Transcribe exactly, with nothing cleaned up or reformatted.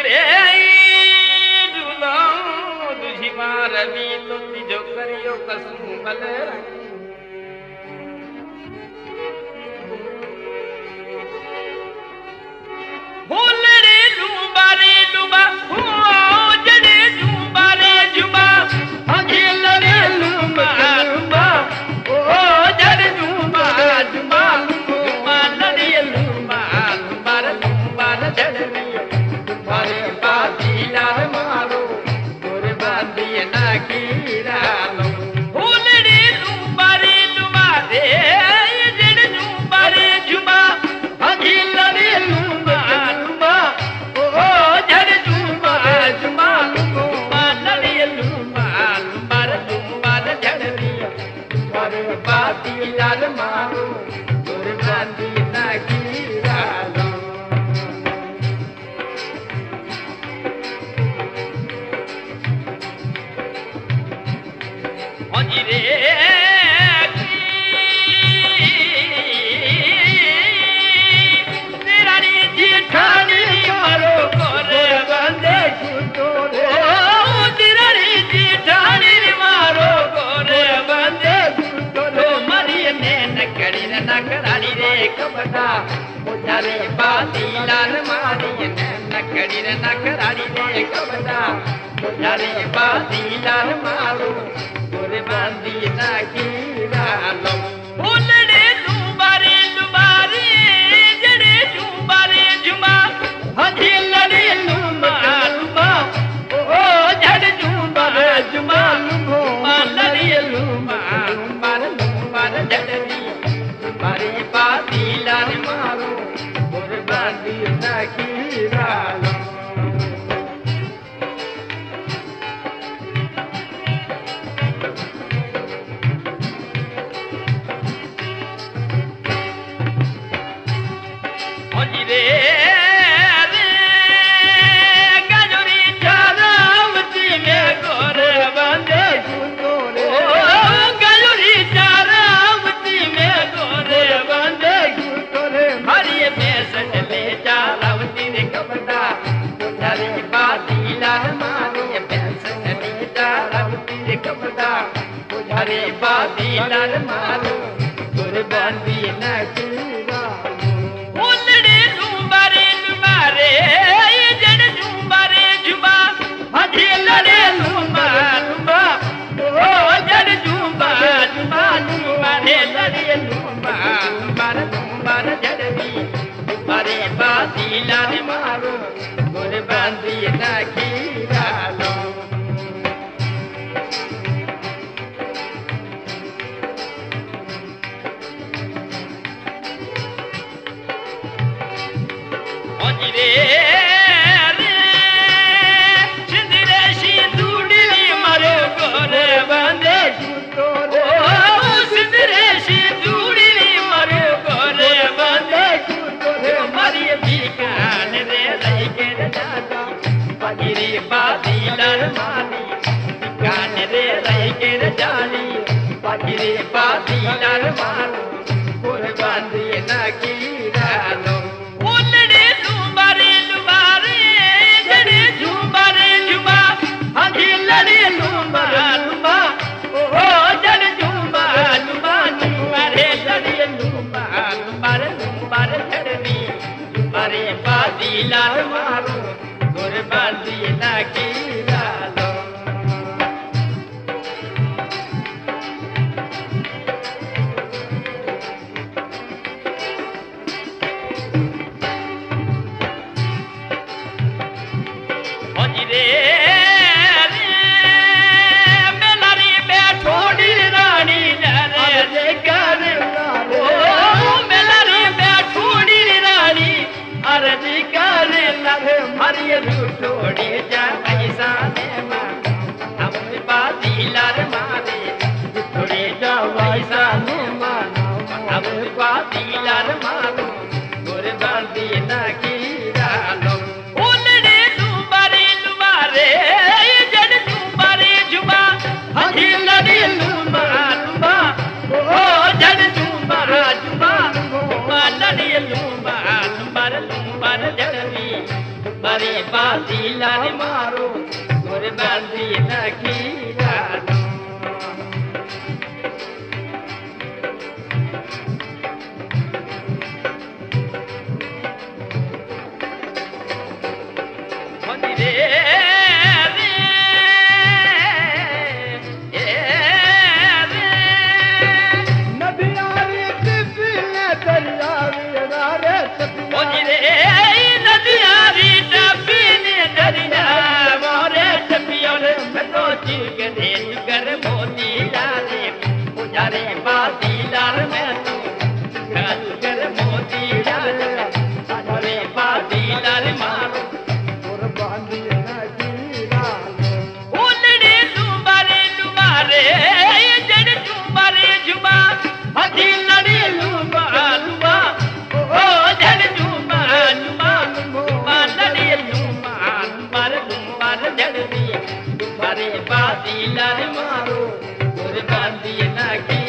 रवि तो तिजो करियो कसम भले भूल रे लूबा रे लूबा हो जड़े लूबा रे जुबा अखिल रे लूबा लूबा ओ जड़े लूबा जुबा लूबा लड़े लूबा लूबा लूबा जड़े तुम्हारे बाती लाल मारो बांधिए ना कीरा लो भूल रे लूबा रे लूबा रे जड़ लूबा रे जुबा अखिल रे लूबा लूबा ओ जड़ लूबा जुबा लूबा लड़े लूबा लूबा लूबा जड़ तुम्हारे बाती लाल मारो तोरे बांधिए ना कीरा लो रे तेरा रे जेठानी मारो करे बंदे गुटोरे ओ तेरा रे जेठानी मारो करे बंदे गुटोरे मरिए ने नकड़ी नकरानी रे कबड़ा मुझारे बाती लाल मारी ने नकड़ी नकरानी रे कबड़ा मुझारे बाती लाल मारो तोरे बांधी ना कीरा लो भूल रे लूबा रे लूबा रे जड़े लूबा रे जुबा अखिल रे लूबा लूबा ओ जड़ लूबा रे जुबा लूबा लड़े लूबा लूबा लूबा जड़ तुम्हारी बाती लाल मारो तोरे बांधी ना कीरा लो हरे बाती लाल मारो तोरे बांधी ना कीरा भूल रे लूबा रे लूबा रे जड़ लूबा रे जुबा अखिल रे लूबा लूबा ओ जड़ लूबा जुबा लूबा रे लड़े लूबा लूबा लूबा जड़वी तुम्हारे बाती लाल मारो तोरे बांधी ना कीरा लो रे रे सिंदरे सिंदूड़ी मारो गोरे बंदे गुटोरे ओ सिंदरे सिंदूड़ी मारो गोरे बंदे गुटोरे मारिए बीकान रे रही के जाता पगिरी बाती लाल मारी बीकान रे रही के जानी पगिरी बाती लाल मारो गोरे बंदे ना कीरा लो लड़े लूबा लूबा ओ जड़ लूबा लूबा लूबा रे लड़े लूबा लूबा लूबा जड़वी तुम्हारे बाती लाल मारो तोरे बांधी ना कीरा लो रे हरिये लूटोड़ी जा पैसा ने मानो हम बाती लाल मारे लूटोड़ी जा पैसा ने मानो हम बाती लाल मारो तोरे बांधी ना कीरा लो भूल रे लूबा रे लूबा रे जड़ लूबा रे जुबा अखिल रे लूबा लूबा ओ जड़ लूबा जुबा लूबा लड़े लूबा लूबा लूबा जड़वी मारे बाजी लाल मारो गोरे बाजी नखीरा मारो गोरे बांधी ना